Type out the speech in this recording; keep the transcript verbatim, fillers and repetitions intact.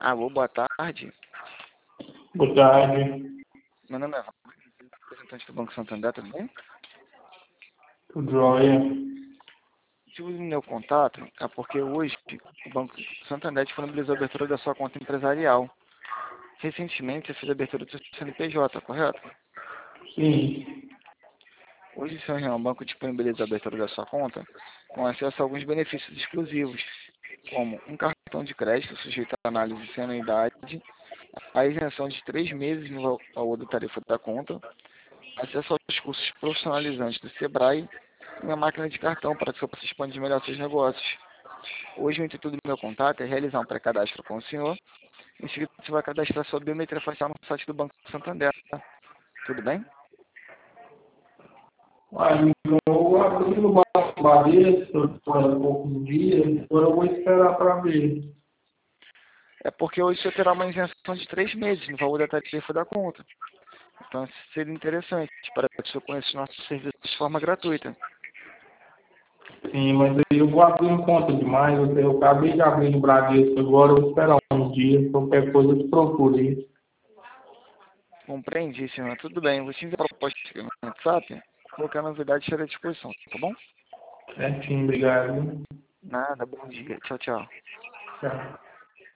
Alô, boa tarde. Boa tarde. Meu nome é Val, representante do Banco Santander, tudo bem? Tudo jóia? O motivo do meu contato é porque hoje o Banco Santander disponibilizou a abertura da sua conta empresarial. Recentemente, você fez a abertura do seu C N P J, correto? Sim. Hoje, seu Real Banco disponibiliza a abertura da sua conta com acesso a alguns benefícios exclusivos, como um cartão de crédito sujeito à análise sem anuidade, a isenção de três meses no valor da tarifa da conta, acesso aos cursos profissionalizantes do Sebrae e uma máquina de cartão para que você possa expandir melhor seus negócios. Hoje, o intuito do meu contato é realizar um pré-cadastro com o senhor. Em seguida, você vai cadastrar sua biometria facial no site do Banco Santander. Tudo bem? Aí eu abri no Banco Bradesco, estou há poucos dias, agora eu vou esperar para ver. É porque hoje você terá uma isenção de três meses no valor da tarifa da conta. Então, seria interessante para que você conheça os nossos serviços de forma gratuita. Sim, mas aí eu vou abrir em conta demais, eu, eu acabei de abrir no Bradesco agora, eu vou esperar uns dias, qualquer coisa eu te procuro aí. Compreendi, senhor. Tudo bem. Eu vou te enviar a proposta aqui no WhatsApp. Qualquer novidade estarei à disposição, tá bom? Certinho, obrigado. Nada, bom dia. Tchau, tchau. Tchau.